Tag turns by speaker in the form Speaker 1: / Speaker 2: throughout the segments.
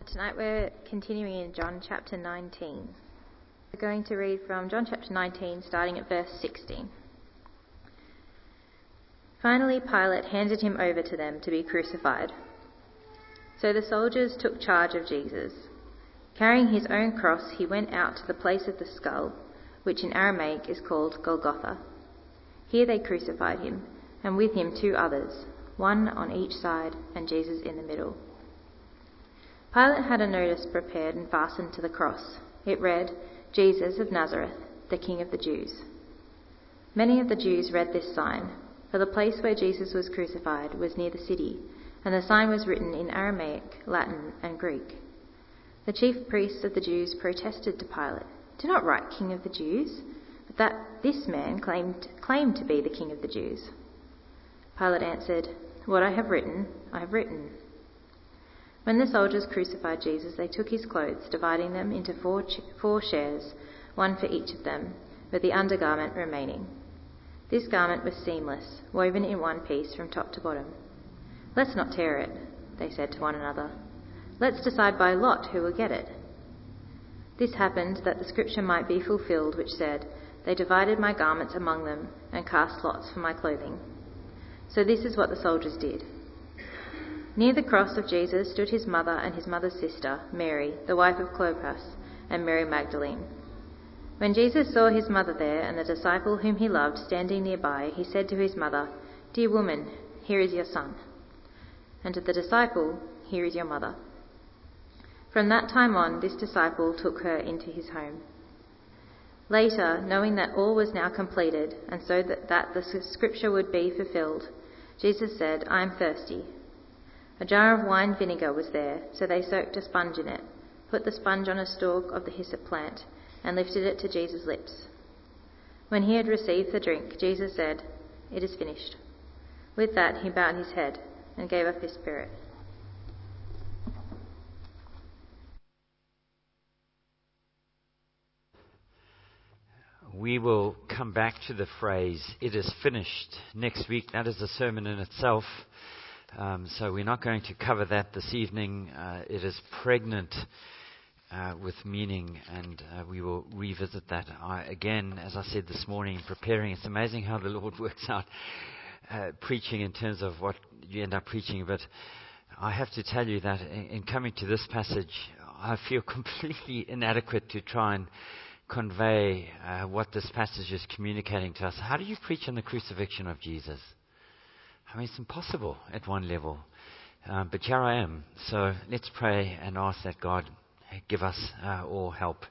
Speaker 1: Tonight we're continuing in John chapter 19. We're going to read from John chapter 19, starting at verse 16. Finally, Pilate handed him over to them to be crucified. So the soldiers took charge of Jesus. Carrying his own cross, he went out to the place of the skull, which in Aramaic is called Golgotha. Here they crucified him, and with him 2 others, one on each side and Jesus in the middle. Pilate had a notice prepared and fastened to the cross. It read, "Jesus of Nazareth, the King of the Jews." Many of the Jews read this sign, for the place where Jesus was crucified was near the city, and the sign was written in Aramaic, Latin, and Greek. The chief priests of the Jews protested to Pilate, "Do not write King of the Jews, but that this man claimed to be the King of the Jews." Pilate answered, "What I have written, I have written." When the soldiers crucified Jesus, they took his clothes, dividing them into four shares, one for each of them, with the undergarment remaining. This garment was seamless, woven in one piece from top to bottom. "Let's not tear it," they said to one another. "Let's decide by lot who will get it." This happened that the scripture might be fulfilled, which said, "They divided my garments among them and cast lots for my clothing." So this is what the soldiers did. Near the cross of Jesus stood his mother and his mother's sister, Mary, the wife of Clopas, and Mary Magdalene. When Jesus saw his mother there and the disciple whom he loved standing nearby, he said to his mother, "Dear woman, here is your son." And to the disciple, "Here is your mother." From that time on, this disciple took her into his home. Later, knowing that all was now completed, and so that the scripture would be fulfilled, Jesus said, "I am thirsty." A jar of wine vinegar was there, so they soaked a sponge in it, put the sponge on a stalk of the hyssop plant, and lifted it to Jesus' lips. When he had received the drink, Jesus said, "It is finished." With that, he bowed his head and gave up his spirit.
Speaker 2: We will come back to the phrase, "It is finished," next week. That is a sermon in itself. So we're not going to cover that this evening. It is pregnant with meaning, and we will revisit that. Again, as I said this morning, preparing, it's amazing how the Lord works out preaching in terms of what you end up preaching. But I have to tell you that in coming to this passage, I feel completely inadequate to try and convey what this passage is communicating to us. How do you preach on the crucifixion of Jesus? I mean, it's impossible at one level. But here I am. So let's pray and ask that God give us all help.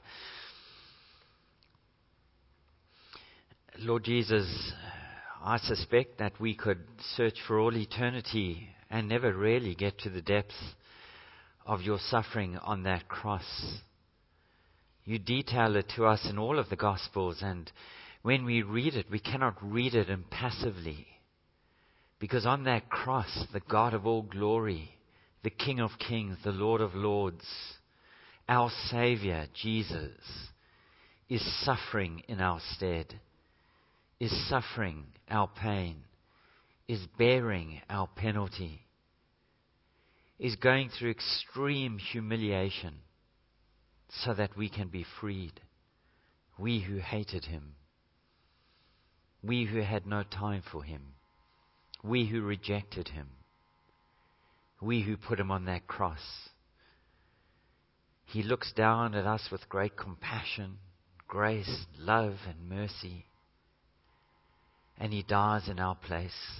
Speaker 2: Lord Jesus, I suspect that we could search for all eternity and never really get to the depth of your suffering on that cross. You detail it to us in all of the Gospels, and when we read it, we cannot read it impassively. Because on that cross, the God of all glory, the King of kings, the Lord of lords, our Savior, Jesus, is suffering in our stead, is suffering our pain, is bearing our penalty, is going through extreme humiliation so that we can be freed. We who hated him, we who had no time for him, we who rejected him, we who put him on that cross. He looks down at us with great compassion, grace, love, and mercy, and he dies in our place.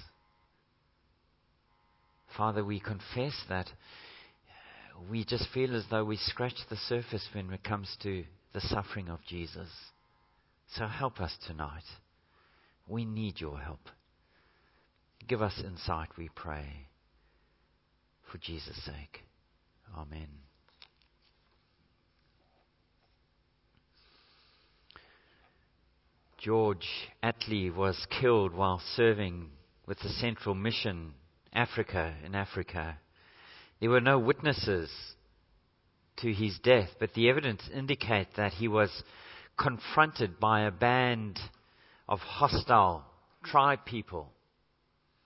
Speaker 2: Father, we confess that we just feel as though we scratch the surface when it comes to the suffering of Jesus. So help us tonight. We need your help. Give us insight, we pray, for Jesus' sake. Amen. George Attlee was killed while serving with the Central Mission in Africa. There were no witnesses to his death, but the evidence indicates that he was confronted by a band of hostile tribe people.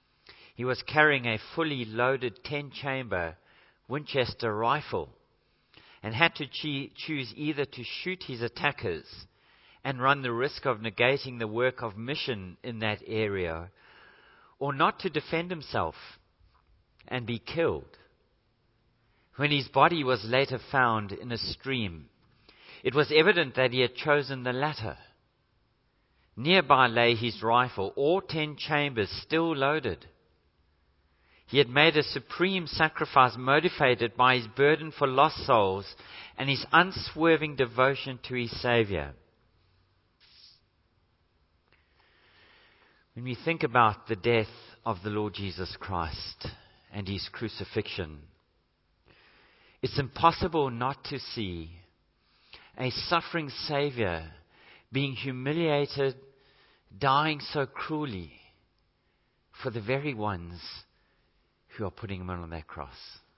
Speaker 2: He was carrying a fully loaded 10-chamber Winchester rifle and had to choose either to shoot his attackers and run the risk of negating the work of mission in that area, or not to defend himself and be killed. When his body was later found in a stream, it was evident that he had chosen the latter. Nearby lay his rifle, all 10 chambers still loaded. He had made a supreme sacrifice motivated by his burden for lost souls and his unswerving devotion to his Savior. When we think about the death of the Lord Jesus Christ and his crucifixion, it's impossible not to see a suffering Savior being humiliated, dying so cruelly for the very ones who are putting him on that cross.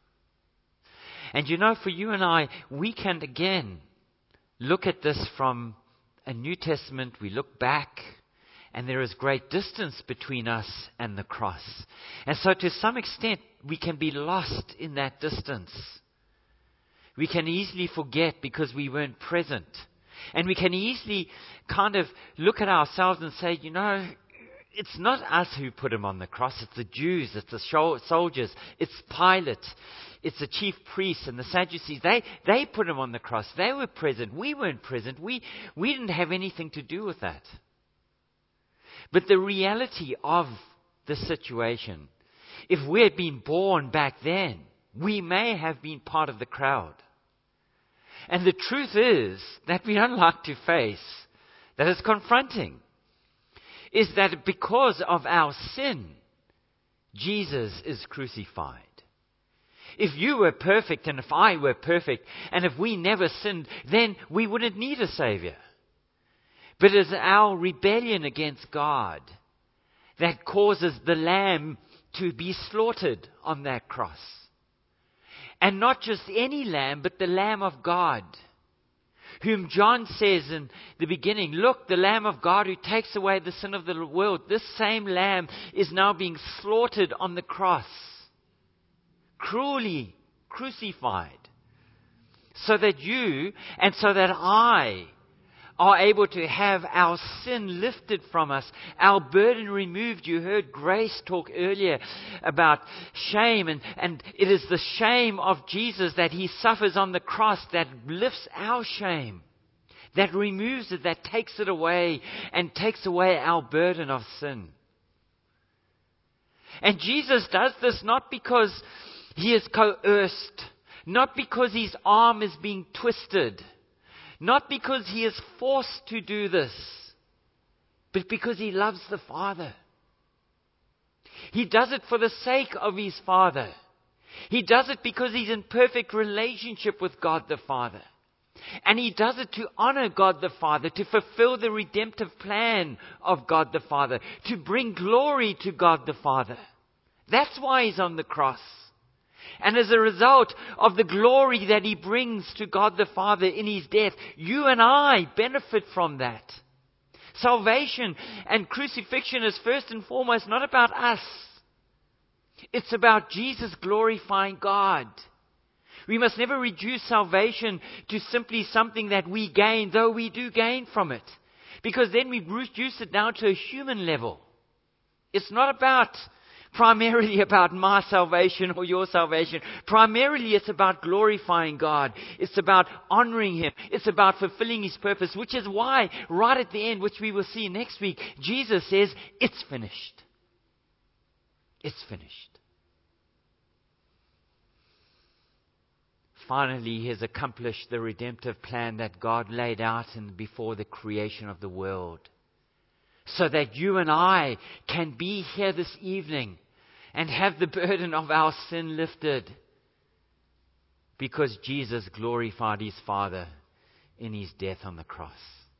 Speaker 2: And you know, for you and I, we can again look at this from a New Testament. We look back, and there is great distance between us and the cross. And so to some extent, we can be lost in that distance. We can easily forget because we weren't present. And we can easily kind of look at ourselves and say, you know, it's not us who put him on the cross. It's the Jews, it's the soldiers, it's Pilate, it's the chief priests and the Sadducees. They put him on the cross. They were present. We weren't present. We didn't have anything to do with that. But the reality of the situation, if we had been born back then, we may have been part of the crowd. And the truth is that we don't like to face, that is confronting, is that because of our sin, Jesus is crucified. If you were perfect and if I were perfect and if we never sinned, then we wouldn't need a Savior. But it's our rebellion against God that causes the Lamb to be slaughtered on that cross. And not just any lamb, but the Lamb of God, whom John says in the beginning, look, the Lamb of God who takes away the sin of the world. This same lamb is now being slaughtered on the cross, cruelly crucified, so that you and so that I are able to have our sin lifted from us, our burden removed. You heard Grace talk earlier about shame, and it is the shame of Jesus that he suffers on the cross that lifts our shame, that removes it, that takes it away, and takes away our burden of sin. And Jesus does this not because he is coerced, not because his arm is being twisted, not because he is forced to do this, but because he loves the Father. He does it for the sake of his Father. He does it because he's in perfect relationship with God the Father. And he does it to honor God the Father, to fulfill the redemptive plan of God the Father, to bring glory to God the Father. That's why he's on the cross. And as a result of the glory that he brings to God the Father in his death, you and I benefit from that. Salvation and crucifixion is first and foremost not about us. It's about Jesus glorifying God. We must never reduce salvation to simply something that we gain, though we do gain from it. Because then we reduce it down to a human level. It's not primarily about my salvation or your salvation. Primarily it's about glorifying God. It's about honoring him. It's about fulfilling his purpose, which is why right at the end, which we will see next week, Jesus says, it's finished. It's finished. Finally, he has accomplished the redemptive plan that God laid out before the creation of the world, so that you and I can be here this evening and have the burden of our sin lifted, because Jesus glorified his Father in his death on the cross.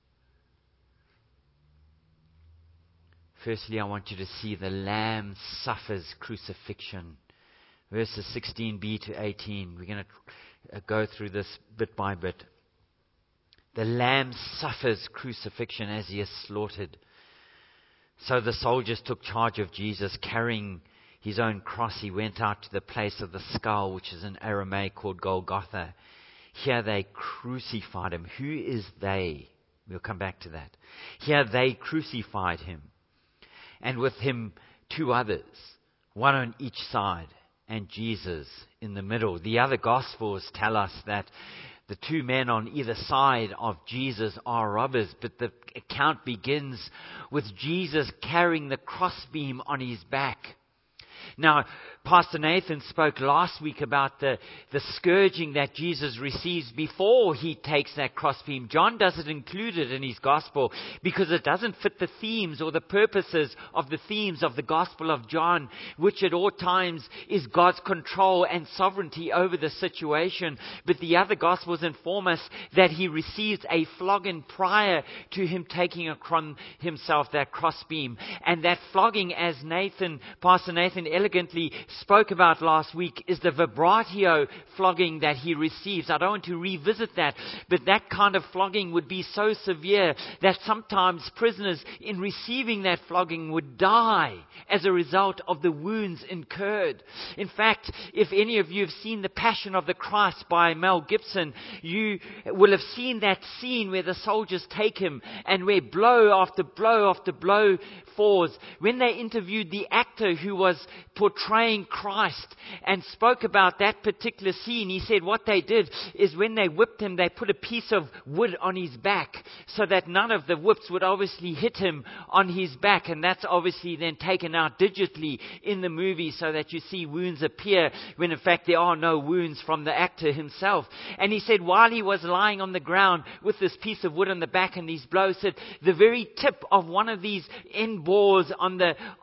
Speaker 2: Firstly, I want you to see the Lamb suffers crucifixion. Verses 16b to 18. We're going to go through this bit by bit. The Lamb suffers crucifixion as he is slaughtered. So the soldiers took charge of Jesus, carrying his own cross. He went out to the place of the skull, which is in Aramaic called Golgotha. Here they crucified him. Who is they? We'll come back to that. Here they crucified him, and with him 2 others, one on each side, and Jesus in the middle. The other Gospels tell us that the 2 men on either side of Jesus are robbers, but the account begins with Jesus carrying the crossbeam on his back. Now, Pastor Nathan spoke last week about the scourging that Jesus receives before he takes that crossbeam. John doesn't include it in his gospel because it doesn't fit the themes or the purposes of the themes of the Gospel of John, which at all times is God's control and sovereignty over the situation. But the other Gospels inform us that he receives a flogging prior to him taking upon himself that crossbeam. And that flogging, as Pastor Nathan elegantly spoke about last week, is the vibratio flogging that he receives. I don't want to revisit that, but that kind of flogging would be so severe that sometimes prisoners in receiving that flogging would die as a result of the wounds incurred. In fact, if any of you have seen The Passion of the Christ by Mel Gibson, you will have seen that scene where the soldiers take him and where blow after blow after blow falls. When they interviewed the actor who was portraying Christ and spoke about that particular scene, he said what they did is when they whipped him, they put a piece of wood on his back so that none of the whips would obviously hit him on his back. And that's obviously then taken out digitally in the movie so that you see wounds appear when in fact there are no wounds from the actor himself. And he said while he was lying on the ground with this piece of wood on the back and these blows, said the very tip of one of these end balls on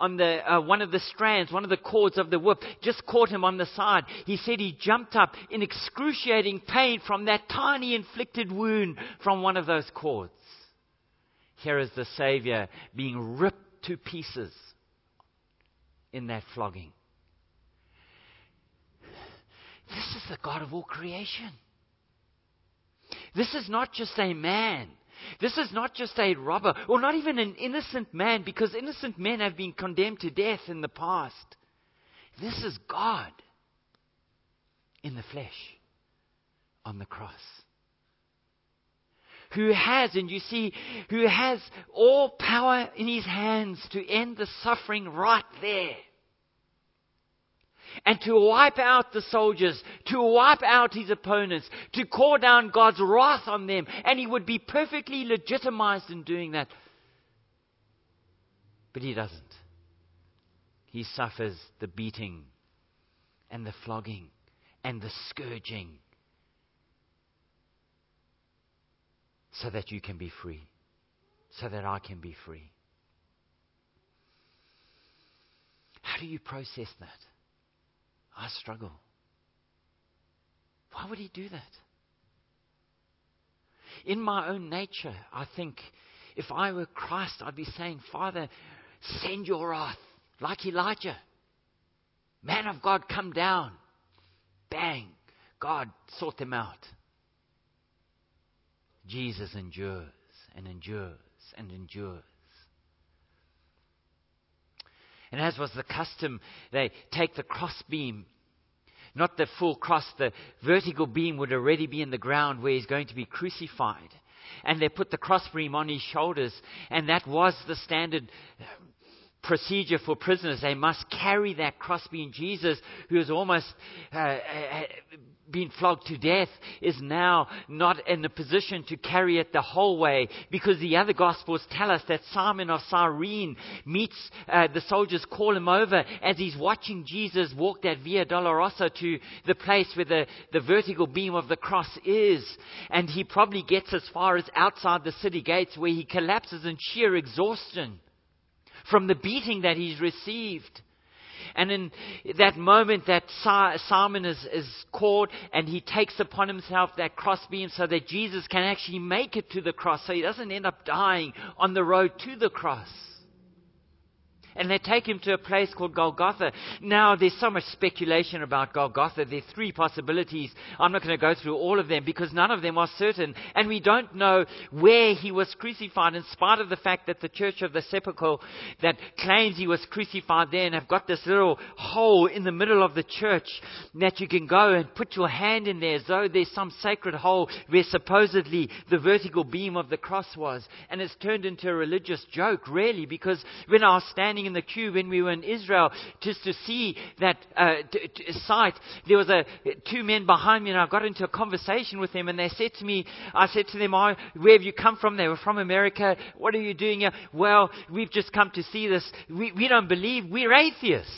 Speaker 2: one of the strands, one of the cords of the whip, just caught him on the side. He said he jumped up in excruciating pain from that tiny inflicted wound from one of those cords. Here is the Savior being ripped to pieces in that flogging. This is the God of all creation. This is not just a man. This is not just a robber, or not even an innocent man, because innocent men have been condemned to death in the past. This is God in the flesh on the cross. Who has all power in his hands to end the suffering right there. And to wipe out the soldiers, to wipe out his opponents, to call down God's wrath on them. And he would be perfectly legitimized in doing that. But he doesn't. He suffers the beating and the flogging and the scourging so that you can be free, so that I can be free. How do you process that? I struggle. Why would he do that? In my own nature, I think if I were Christ, I'd be saying, Father, send your wrath like Elijah. Man of God, come down. Bang. God, sort them out. Jesus endures and endures and endures. And as was the custom, they take the crossbeam, not the full cross, the vertical beam would already be in the ground where he's going to be crucified. And they put the crossbeam on his shoulders, and that was the standard procedure for prisoners. They must carry that crossbeam. Jesus, who has almost been flogged to death, is now not in a position to carry it the whole way, because the other Gospels tell us that Simon of Cyrene meets, the soldiers call him over as he's watching Jesus walk that Via Dolorosa to the place where the vertical beam of the cross is. And he probably gets as far as outside the city gates, where he collapses in sheer exhaustion from the beating that he's received. And in that moment that Simon is called, and he takes upon himself that crossbeam so that Jesus can actually make it to the cross, so he doesn't end up dying on the road to the cross. And they take him to a place called Golgotha. Now, there's so much speculation about Golgotha. There are 3 possibilities. I'm not going to go through all of them because none of them are certain. And we don't know where he was crucified, in spite of the fact that the Church of the Sepulchre that claims he was crucified there and have got this little hole in the middle of the church that you can go and put your hand in there as though there's some sacred hole where supposedly the vertical beam of the cross was. And it's turned into a religious joke, really, because when I was standing in the queue when we were in Israel just to see that site, there was 2 men behind me, and I got into a conversation with them, and they said to me, I said to them, where have you come from? They were from America. What are you doing here? Well, we've just come to see this. We don't believe. We're atheists.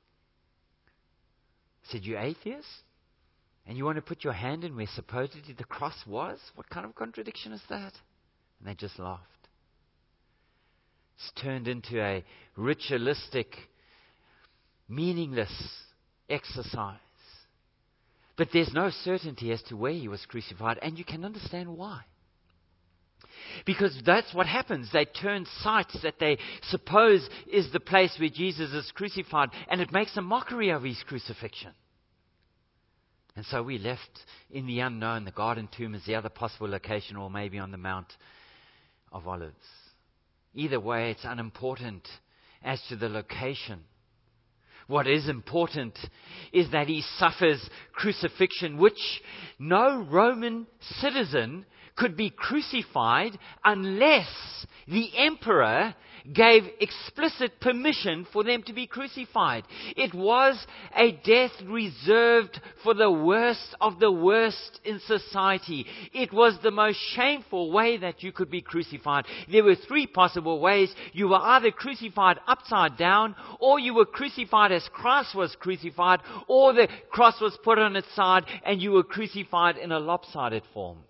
Speaker 2: I said, you atheists? And you want to put your hand in where supposedly the cross was? What kind of contradiction is that? And they just laughed. It's turned into a ritualistic, meaningless exercise. But there's no certainty as to where he was crucified, and you can understand why. Because that's what happens. They turn sites that they suppose is the place where Jesus is crucified, and it makes a mockery of his crucifixion. And so we left in the unknown. The Garden Tomb is the other possible location, or maybe on the Mount of Olives. Either way, it's unimportant as to the location. What is important is that he suffers crucifixion, which no Roman citizen could be crucified unless the emperor gave explicit permission for them to be crucified. It was a death reserved for the worst of the worst in society. It was the most shameful way that you could be crucified. There were 3 possible ways. You were either crucified upside down, or you were crucified as Christ was crucified, or the cross was put on its side and you were crucified in a lopsided form.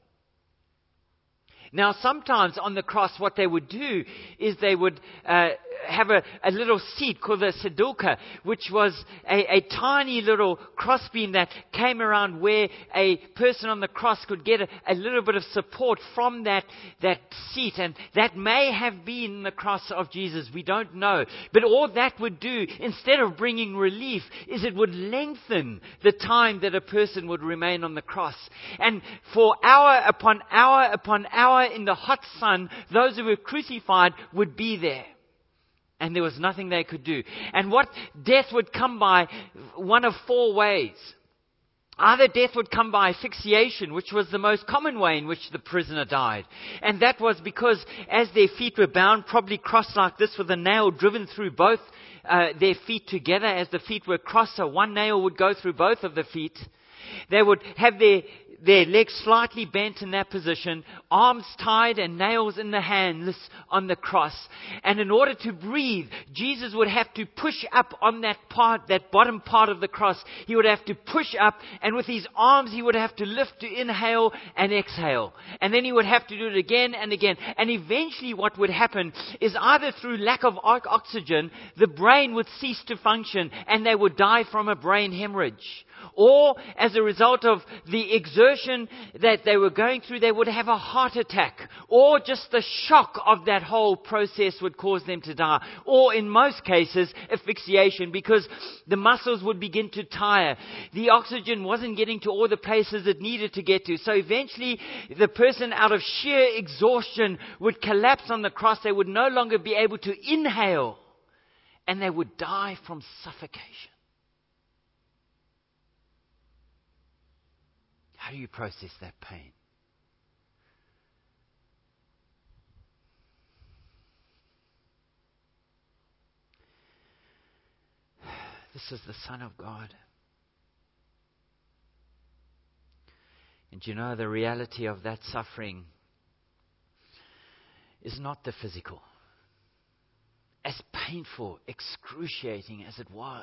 Speaker 2: Now, sometimes on the cross, what they would do is they would have a little seat called a sedulka, which was a tiny little crossbeam that came around where a person on the cross could get a little bit of support from that seat. And that may have been the cross of Jesus. We don't know. But all that would do, instead of bringing relief, is it would lengthen the time that a person would remain on the cross. And for hour upon hour upon hour in the hot sun, those who were crucified would be there. And there was nothing they could do. And what death would come by, one of 4 ways. Either death would come by asphyxiation, which was the most common way in which the prisoner died. And that was because as their feet were bound, probably crossed like this with a nail driven through both their feet together. As the feet were crossed, so one nail would go through both of the feet. They would have their legs slightly bent in that position, arms tied and nails in the hands on the cross. And in order to breathe, Jesus would have to push up on that bottom part of the cross. He would have to push up, and with his arms he would have to lift to inhale and exhale. And then he would have to do it again and again. And eventually what would happen is either through lack of oxygen, the brain would cease to function and they would die from a brain hemorrhage. Or as a result of the exertion that they were going through, they would have a heart attack. Or just the shock of that whole process would cause them to die. Or in most cases, asphyxiation, because the muscles would begin to tire. The oxygen wasn't getting to all the places it needed to get to. So eventually, the person out of sheer exhaustion would collapse on the cross. They would no longer be able to inhale. And they would die from suffocation. How do you process that pain? This is the Son of God. And you know, the reality of that suffering is not the physical. As painful, excruciating as it was,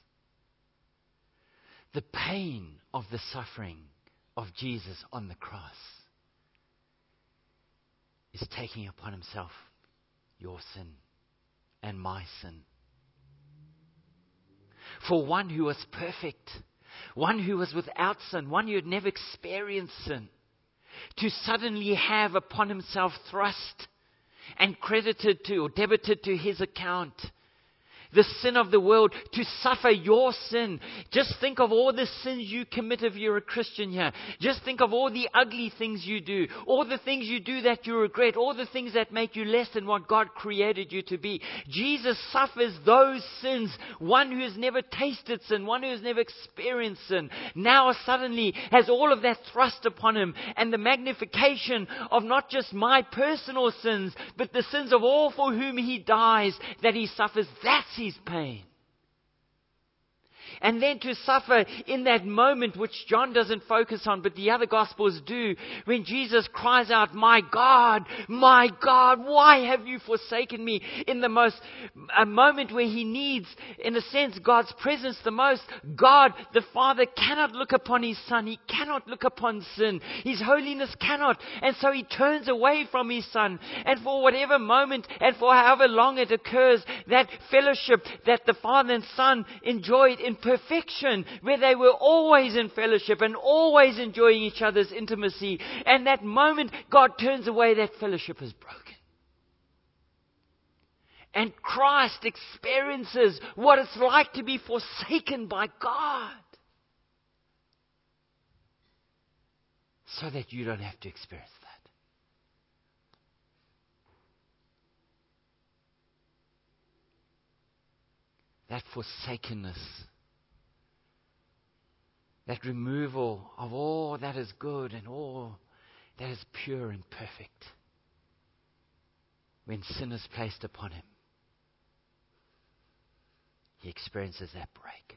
Speaker 2: the pain of the suffering of Jesus on the cross is taking upon himself your sin and my sin. For one who was perfect, one who was without sin, one who had never experienced sin, to suddenly have upon himself thrust and credited to or debited to his account the sin of the world, to suffer your sin. Just think of all the sins you commit if you're a Christian here. Just think of all the ugly things you do, all the things you do that you regret, all the things that make you less than what God created you to be. Jesus suffers those sins. One who has never tasted sin, one who has never experienced sin, now suddenly has all of that thrust upon him, and the magnification of not just my personal sins, but the sins of all for whom he dies, that he suffers. That's his pain. And then to suffer in that moment, which John doesn't focus on, but the other Gospels do, when Jesus cries out, my God, why have you forsaken me? In a moment where he needs, in a sense, God's presence the most. God, the Father, cannot look upon his Son. He cannot look upon sin. His holiness cannot. And so he turns away from his Son. And for whatever moment and for however long it occurs, that fellowship that the Father and Son enjoyed in perfection, where they were always in fellowship and always enjoying each other's intimacy. And that moment God turns away, that fellowship is broken. And Christ experiences what it's like to be forsaken by God, so that you don't have to experience that. That forsakenness, that removal of all that is good and all that is pure and perfect, when sin is placed upon him, he experiences that break.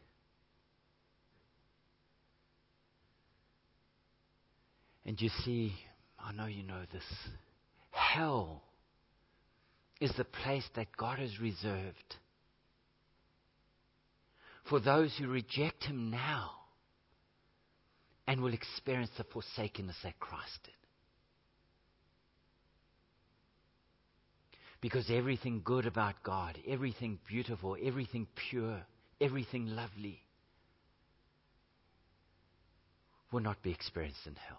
Speaker 2: And you see, I know you know this, hell is the place that God has reserved for those who reject him now and will experience the forsakenness that Christ did. Because everything good about God, everything beautiful, everything pure, everything lovely will not be experienced in hell.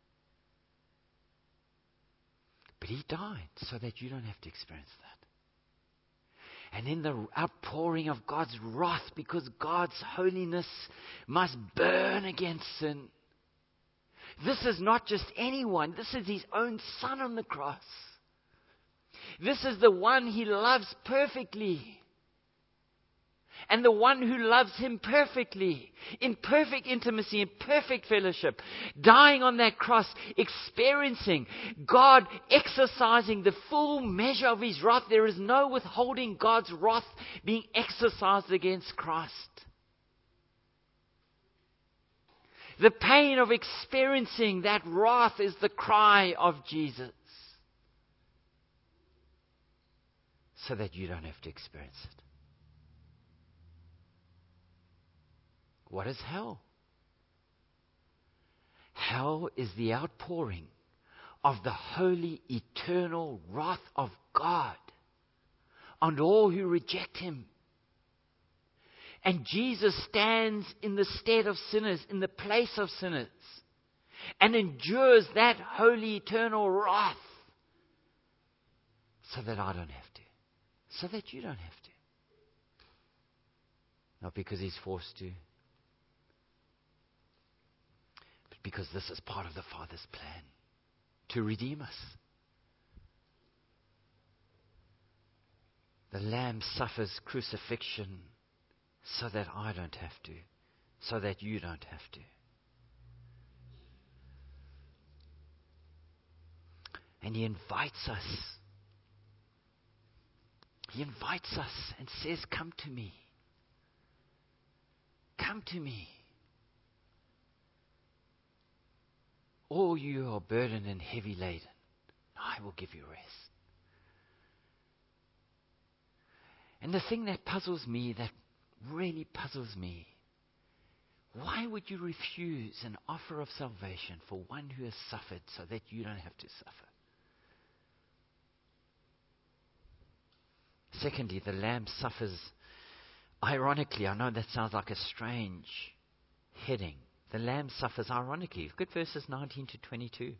Speaker 2: But he died so that you don't have to experience that. And in the outpouring of God's wrath, because God's holiness must burn against sin. This is not just anyone. This is his own Son on the cross. This is the one he loves perfectly. And the one who loves him perfectly, in perfect intimacy, in perfect fellowship, dying on that cross, experiencing God exercising the full measure of his wrath. There is no withholding God's wrath being exercised against Christ. The pain of experiencing that wrath is the cry of Jesus, so that you don't have to experience it. What is hell? Hell is the outpouring of the holy, eternal wrath of God on all who reject him. And Jesus stands in the stead of sinners, in the place of sinners, and endures that holy, eternal wrath, so that I don't have to, so that you don't have to. Not because he's forced to, because this is part of the Father's plan to redeem us. The Lamb suffers crucifixion so that I don't have to, so that you don't have to. And he invites us. He invites us and says, come to me. Come to me. All you are burdened and heavy laden, I will give you rest. And the thing that puzzles me, that really puzzles me, why would you refuse an offer of salvation for one who has suffered so that you don't have to suffer? Secondly, the Lamb suffers. Ironically, I know that sounds like a strange heading. The Lamb suffers ironically. Look at verses 19 to 22.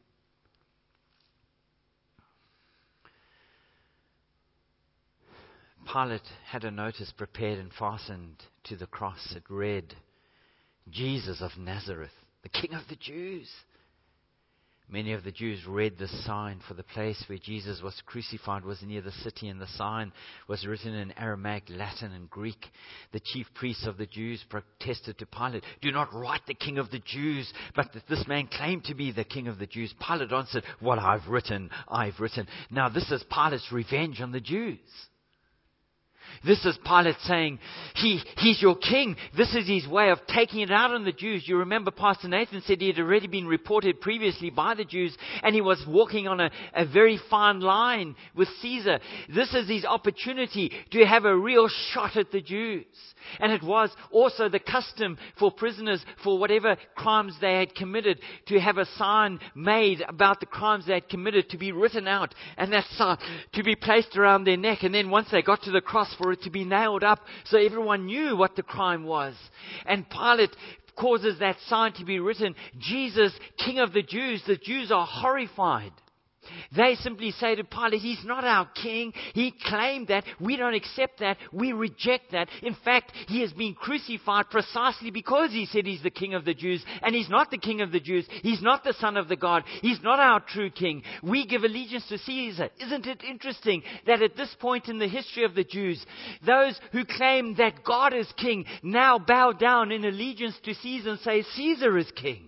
Speaker 2: Pilate had a notice prepared and fastened to the cross. It read, "Jesus of Nazareth, the King of the Jews." Many of the Jews read this sign, for the place where Jesus was crucified was near the city, and the sign was written in Aramaic, Latin, and Greek. The chief priests of the Jews protested to Pilate, "Do not write the King of the Jews, but that this man claimed to be the King of the Jews." Pilate answered, "What I've written, I've written." Now this is Pilate's revenge on the Jews. This is Pilate saying, he's your king. This is his way of taking it out on the Jews. You remember Pastor Nathan said he had already been reported previously by the Jews, and he was walking on a very fine line with Caesar. This is his opportunity to have a real shot at the Jews. And it was also the custom for prisoners, for whatever crimes they had committed, to have a sign made about the crimes they had committed, to be written out, and that sign to be placed around their neck. And then once they got to the cross, for it to be nailed up so everyone knew what the crime was. And Pilate causes that sign to be written, "Jesus, King of the Jews." The Jews are horrified. They simply say to Pilate, "He's not our king. He claimed that. We don't accept that. We reject that. In fact, he has been crucified precisely because he said he's the King of the Jews. And he's not the King of the Jews. He's not the Son of the God. He's not our true king. We give allegiance to Caesar." Isn't it interesting that at this point in the history of the Jews, those who claim that God is king now bow down in allegiance to Caesar and say Caesar is king?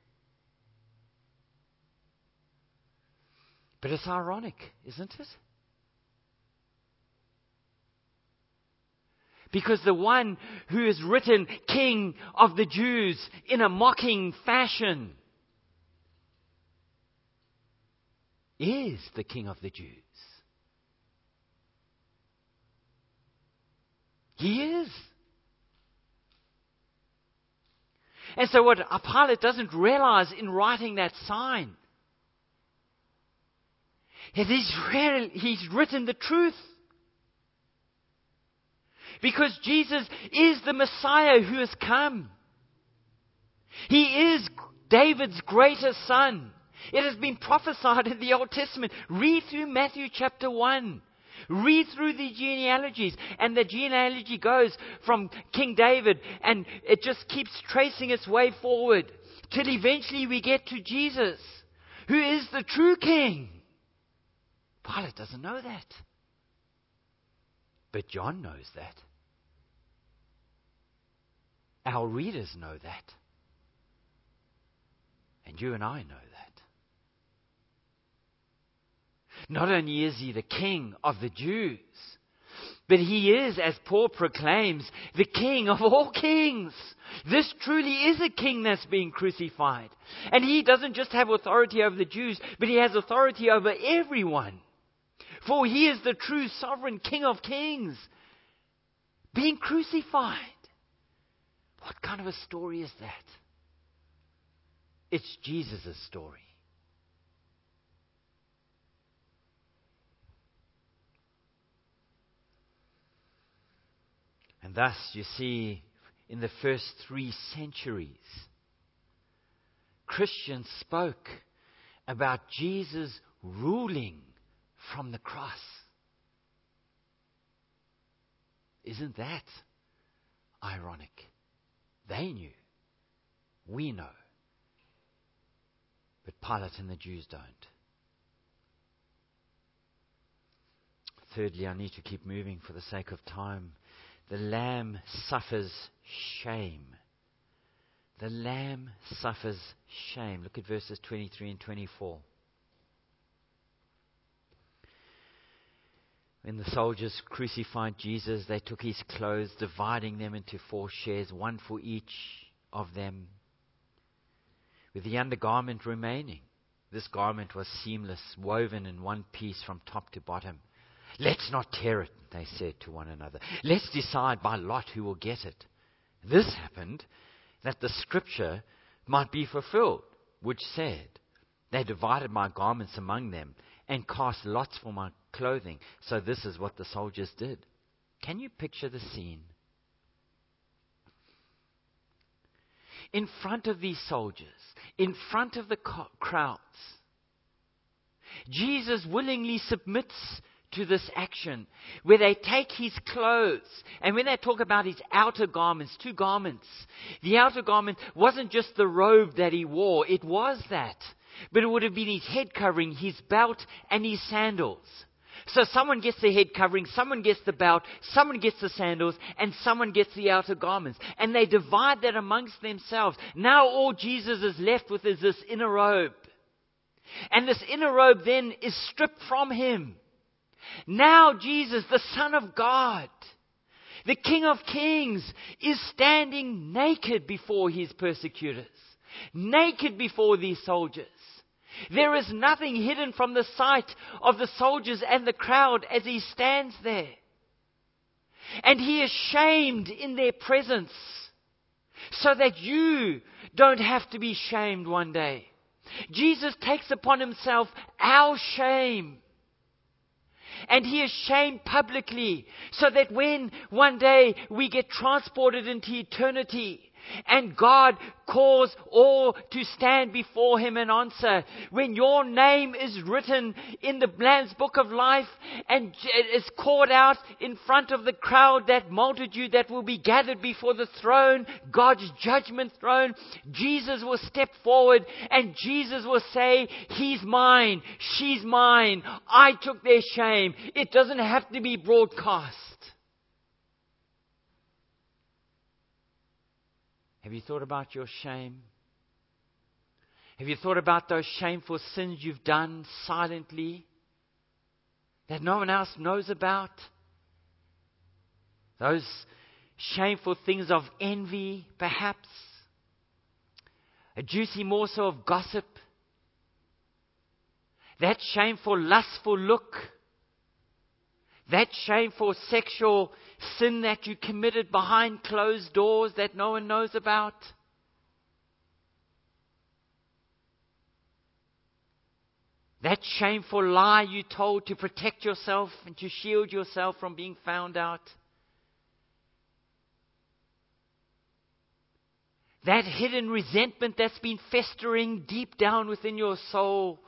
Speaker 2: But it's ironic, isn't it? Because the one who is written King of the Jews in a mocking fashion is the King of the Jews. He is. And so what Pilate doesn't realize in writing that sign, he's written the truth. Because Jesus is the Messiah who has come. He is David's greatest son. It has been prophesied in the Old Testament. Read through Matthew chapter 1. Read through the genealogies. And the genealogy goes from King David, and it just keeps tracing its way forward till eventually we get to Jesus, who is the true king. Pilate doesn't know that. But John knows that. Our readers know that. And you and I know that. Not only is he the King of the Jews, but he is, as Paul proclaims, the King of all kings. This truly is a king that's being crucified. And he doesn't just have authority over the Jews, but he has authority over everyone. For he is the true sovereign King of kings, being crucified. What kind of a story is that? It's Jesus' story. And thus, you see, in the first 3 centuries, Christians spoke about Jesus ruling from the cross. Isn't that ironic? They knew. We know. But Pilate and the Jews don't. Thirdly, I need to keep moving for the sake of time. The Lamb suffers shame. The Lamb suffers shame. Look at verses 23 and 24. When the soldiers crucified Jesus, they took his clothes, dividing them into 4 shares, one for each of them, with the undergarment remaining. This garment was seamless, woven in one piece from top to bottom. "Let's not tear it," they said to one another. "Let's decide by lot who will get it." This happened that the scripture might be fulfilled, which said, "They divided my garments among them and cast lots for my clothing." So this is what the soldiers did. Can you picture the scene? In front of these soldiers, in front of the crowds, Jesus willingly submits to this action where they take his clothes, and when they talk about his outer garments, 2 garments, the outer garment wasn't just the robe that he wore, it was that, but it would have been his head covering, his belt, and his sandals. So someone gets the head covering, someone gets the belt, someone gets the sandals, and someone gets the outer garments. And they divide that amongst themselves. Now all Jesus is left with is this inner robe. And this inner robe then is stripped from him. Now Jesus, the Son of God, the King of Kings, is standing naked before his persecutors, naked before these soldiers. There is nothing hidden from the sight of the soldiers and the crowd as he stands there. And he is shamed in their presence so that you don't have to be shamed one day. Jesus takes upon himself our shame. And he is shamed publicly so that when one day we get transported into eternity, and God calls all to stand before him and answer, when your name is written in the Lamb's Book of Life and is called out in front of the crowd, that multitude that will be gathered before the throne, God's judgment throne, Jesus will step forward and Jesus will say, he's mine, she's mine, I took their shame. It doesn't have to be broadcast. Have you thought about your shame? Have you thought about those shameful sins you've done silently that no one else knows about? Those shameful things of envy, perhaps. A juicy morsel of gossip. That shameful, lustful look. That shameful sexual sin that you committed behind closed doors that no one knows about. That shameful lie you told to protect yourself and to shield yourself from being found out. That hidden resentment that's been festering deep down within your soul.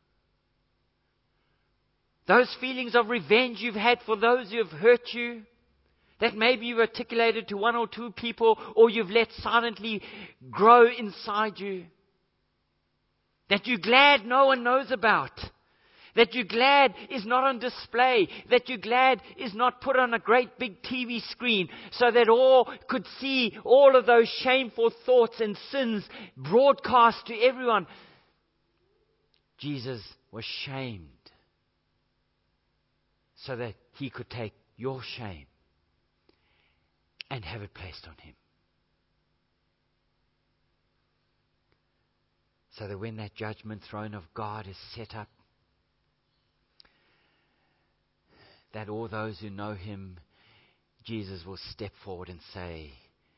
Speaker 2: Those feelings of revenge you've had for those who have hurt you, that maybe you've articulated to 1 or 2 people, or you've let silently grow inside you. That you're glad no one knows about. That you're glad is not on display. That you're glad is not put on a great big TV screen so that all could see all of those shameful thoughts and sins broadcast to everyone. Jesus was shamed so that he could take your shame and have it placed on him. So that when that judgment throne of God is set up, that all those who know him, Jesus will step forward and say,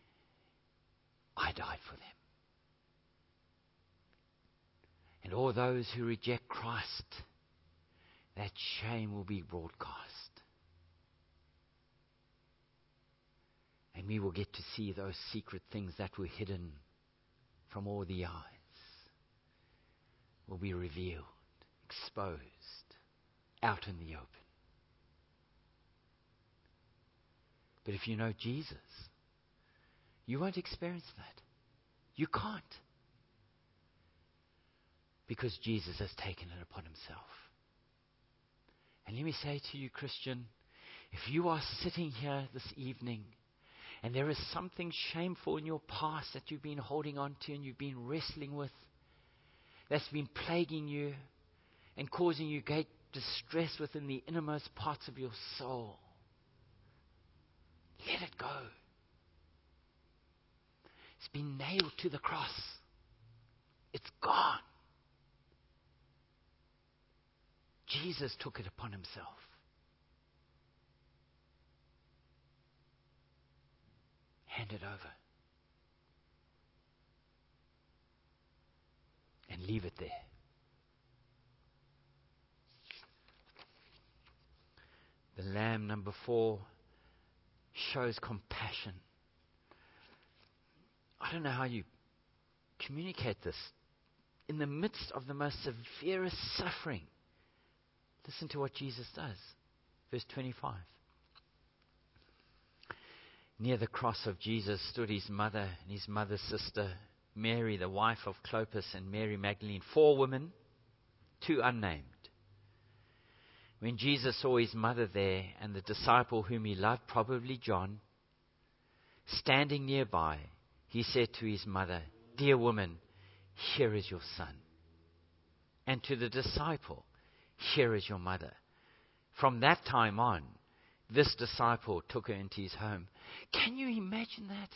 Speaker 2: I died for them. And all those who reject Christ, that shame will be broadcast. And we will get to see those secret things that were hidden from all the eyes will be revealed, exposed, out in the open. But if you know Jesus, you won't experience that. You can't. Because Jesus has taken it upon himself. And let me say to you, Christian, if you are sitting here this evening and there is something shameful in your past that you've been holding on to and you've been wrestling with, that's been plaguing you and causing you great distress within the innermost parts of your soul, let it go. It's been nailed to the cross. It's gone. Jesus took it upon himself. Hand it over. And leave it there. The Lamb, number 4, shows compassion. I don't know how you communicate this. In the midst of the most severest suffering, listen to what Jesus does. Verse 25. Near the cross of Jesus stood his mother and his mother's sister, Mary, the wife of Clopas, and Mary Magdalene, 4 women, 2 unnamed. When Jesus saw his mother there and the disciple whom he loved, probably John, standing nearby, he said to his mother, "Dear woman, here is your son." And to the disciple, "Here is your mother." From that time on, this disciple took her into his home. Can you imagine that?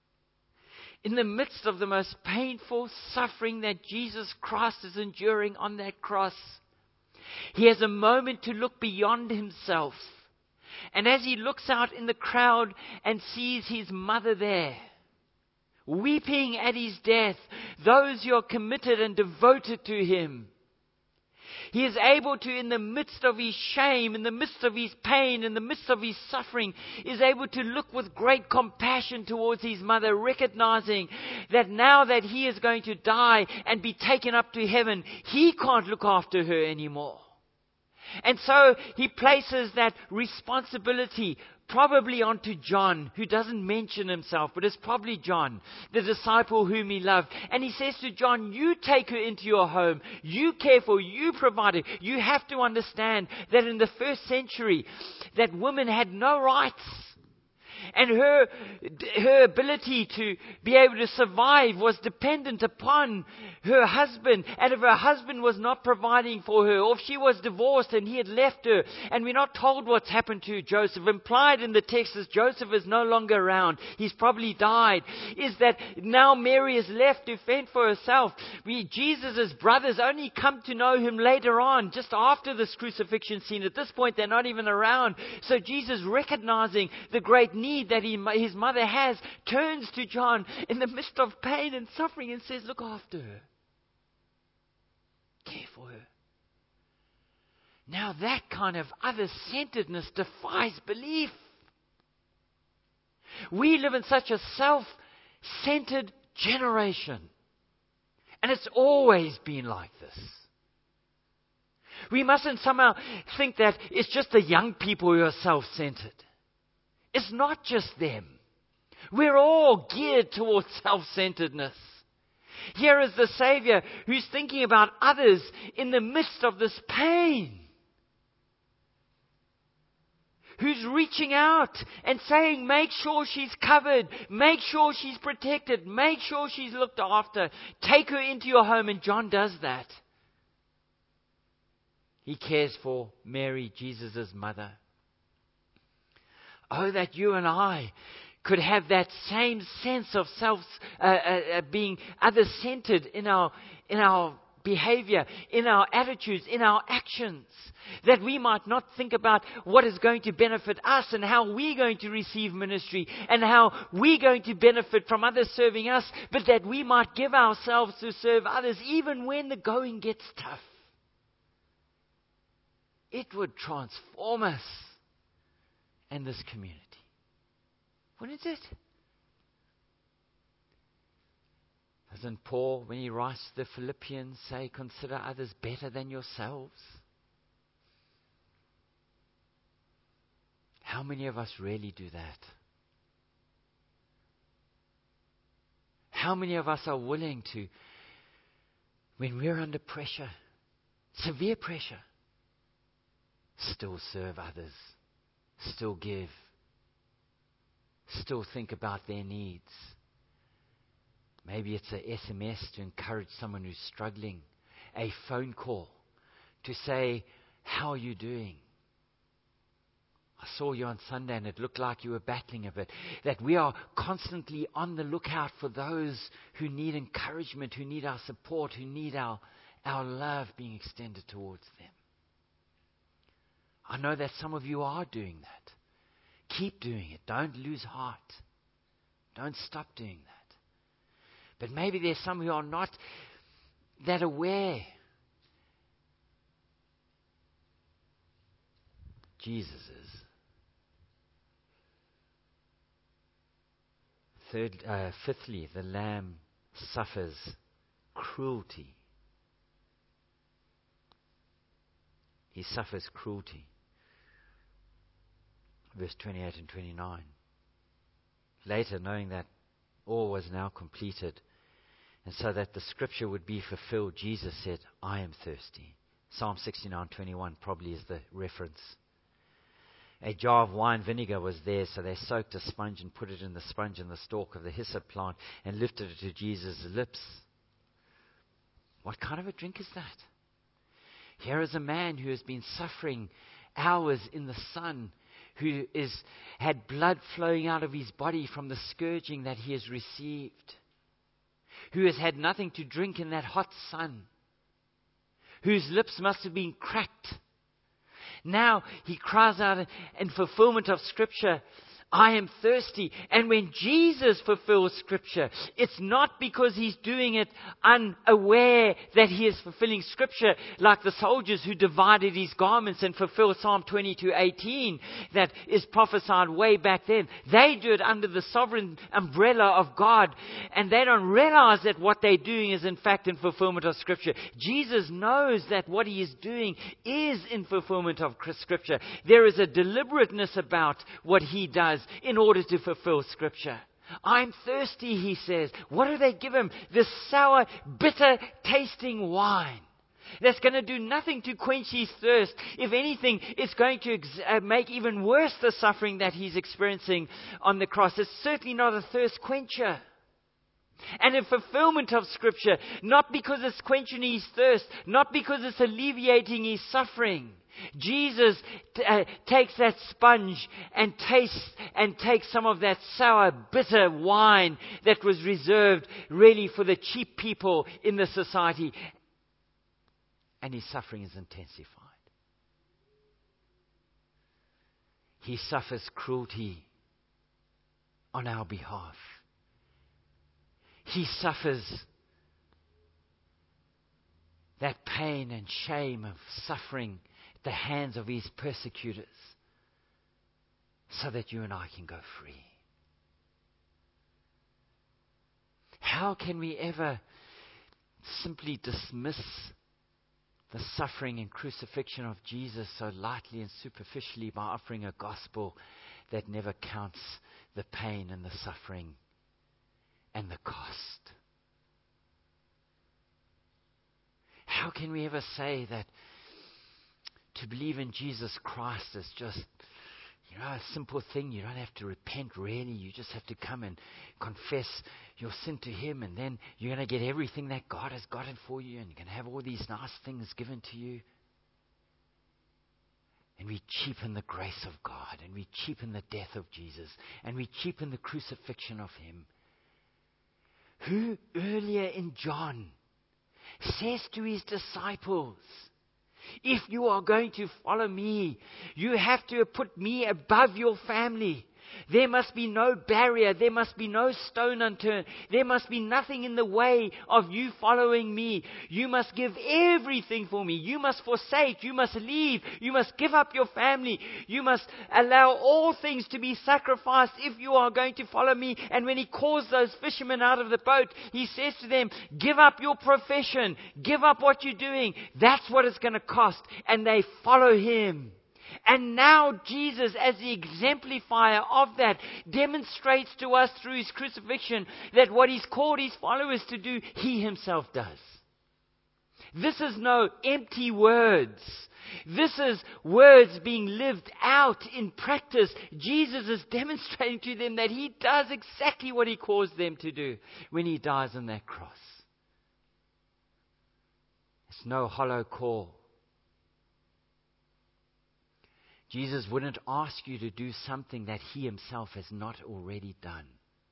Speaker 2: In the midst of the most painful suffering that Jesus Christ is enduring on that cross, he has a moment to look beyond himself. And as he looks out in the crowd and sees his mother there, weeping at his death, those who are committed and devoted to him, he is able to, in the midst of his shame, in the midst of his pain, in the midst of his suffering, is able to look with great compassion towards his mother, recognizing that now that he is going to die and be taken up to heaven, he can't look after her anymore. And so he places that responsibility probably onto John, who doesn't mention himself, but it's probably John, the disciple whom he loved. And he says to John, you take her into your home, you care for her, you provide her. You have to understand that in the first century, that woman had no rights. And her ability to be able to survive was dependent upon her husband. And if her husband was not providing for her, or if she was divorced and he had left her, and we're not told what's happened to Joseph, implied in the text is Joseph is no longer around, he's probably died, is that now Mary is left to fend for herself. Jesus' brothers only come to know him later on, just after this crucifixion scene. At this point, they're not even around. So Jesus, recognizing the great need that his mother has, turns to John in the midst of pain and suffering and says, look after her. Care for her. Now that kind of other-centeredness defies belief. We live in such a self-centered generation. And it's always been like this. We mustn't somehow think that it's just the young people who are self-centered. It's not just them. We're all geared towards self-centeredness. Here is the Savior who's thinking about others in the midst of this pain. Who's reaching out and saying, make sure she's covered, make sure she's protected, make sure she's looked after. Take her into your home, and John does that. He cares for Mary, Jesus' mother. Oh, that you and I could have that same sense of being other-centered in our behavior, in our attitudes, in our actions. That we might not think about what is going to benefit us and how we're going to receive ministry and how we're going to benefit from others serving us, but that we might give ourselves to serve others even when the going gets tough. It would transform us and this community. Wouldn't it? Doesn't Paul, when he writes to the Philippians, say, consider others better than yourselves? How many of us really do that? How many of us are willing to, when we're under pressure, severe pressure, still serve others? Still give. Still think about their needs. Maybe it's an SMS to encourage someone who's struggling. A phone call to say, how are you doing? I saw you on Sunday and it looked like you were battling a bit. That we are constantly on the lookout for those who need encouragement, who need our support, who need our love being extended towards them. I know that some of you are doing that. Keep doing it. Don't lose heart. Don't stop doing that. But maybe there's some who are not that aware. Jesus is. Fifthly, the Lamb suffers cruelty. He suffers cruelty. Verse 28 and 29. Later, knowing that all was now completed, and so that the scripture would be fulfilled, Jesus said, I am thirsty. Psalm 69:21 probably is the reference. A jar of wine vinegar was there, so they soaked a sponge and put it in the sponge and the stalk of the hyssop plant and lifted it to Jesus' lips. What kind of a drink is that? Here is a man who has been suffering hours in the sun, who had blood flowing out of his body from the scourging that he has received, who has had nothing to drink in that hot sun, whose lips must have been cracked. Now he cries out in fulfillment of Scripture, I am thirsty. And when Jesus fulfills Scripture, it's not because he's doing it unaware that he is fulfilling Scripture, like the soldiers who divided his garments and fulfilled Psalm 22:18 that is prophesied way back then. They do it under the sovereign umbrella of God, and they don't realize that what they're doing is in fact in fulfillment of Scripture. Jesus knows that what he is doing is in fulfillment of Scripture. There is a deliberateness about what he does in order to fulfill Scripture. I'm thirsty, he says. What do they give him? This sour, bitter tasting wine that's going to do nothing to quench his thirst. If anything, it's going to make even worse the suffering that he's experiencing on the cross. It's certainly not a thirst quencher. And in fulfillment of Scripture, not because it's quenching his thirst, not because it's alleviating his suffering, Jesus takes that sponge and takes some of that sour, bitter wine that was reserved really for the cheap people in the society, and his suffering is intensified. He suffers cruelty on our behalf. He suffers that pain and shame of suffering at the hands of his persecutors, so that you and I can go free. How can we ever simply dismiss the suffering and crucifixion of Jesus so lightly and superficially by offering a gospel that never counts the pain and the suffering and the cost? How can we ever say that to believe in Jesus Christ is just, a simple thing? You don't have to repent really. You just have to come and confess your sin to him, and then you're going to get everything that God has gotten for you, and you're going to have all these nice things given to you. And we cheapen the grace of God, and we cheapen the death of Jesus, and we cheapen the crucifixion of him, who earlier in John says to his disciples, if you are going to follow me, you have to put me above your family. There must be no barrier. There must be no stone unturned. There must be nothing in the way of you following me. You must give everything for me. You must forsake. You must leave. You must give up your family. You must allow all things to be sacrificed if you are going to follow me. And when he calls those fishermen out of the boat, he says to them, give up your profession. Give up what you're doing. That's what it's going to cost. And they follow him. And now Jesus, as the exemplifier of that, demonstrates to us through his crucifixion that what he's called his followers to do, he himself does. This is no empty words. This is words being lived out in practice. Jesus is demonstrating to them that he does exactly what he calls them to do when he dies on that cross. It's no hollow call. Jesus wouldn't ask you to do something that he himself has not already done.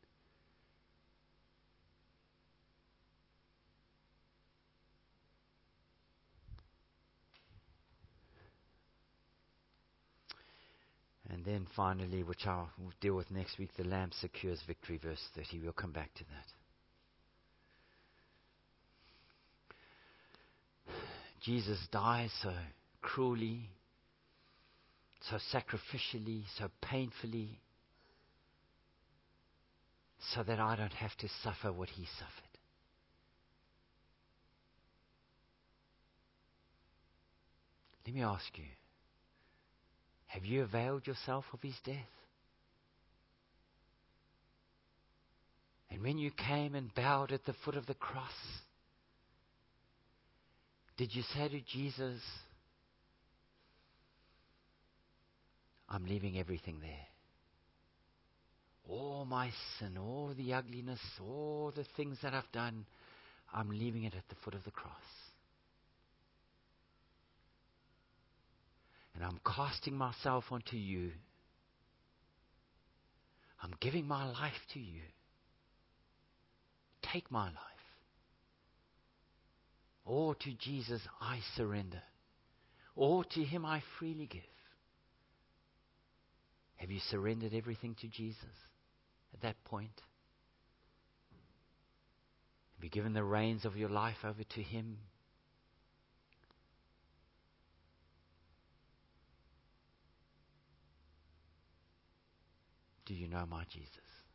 Speaker 2: And then finally, which I'll deal with next week, the Lamb secures victory, verse 30. We'll come back to that. Jesus dies so cruelly, so sacrificially, so painfully, so that I don't have to suffer what he suffered. Let me ask you, Have you availed yourself of his death? And when you came and bowed at the foot of the cross, did you say to Jesus, I'm leaving everything there. All my sin, all the ugliness, all the things that I've done, I'm leaving it at the foot of the cross. And I'm casting myself onto you. I'm giving my life to you. Take my life. All to Jesus I surrender. All to him I freely give. Have you surrendered everything to Jesus at that point? Have you given the reins of your life over to him? Do you know my Jesus?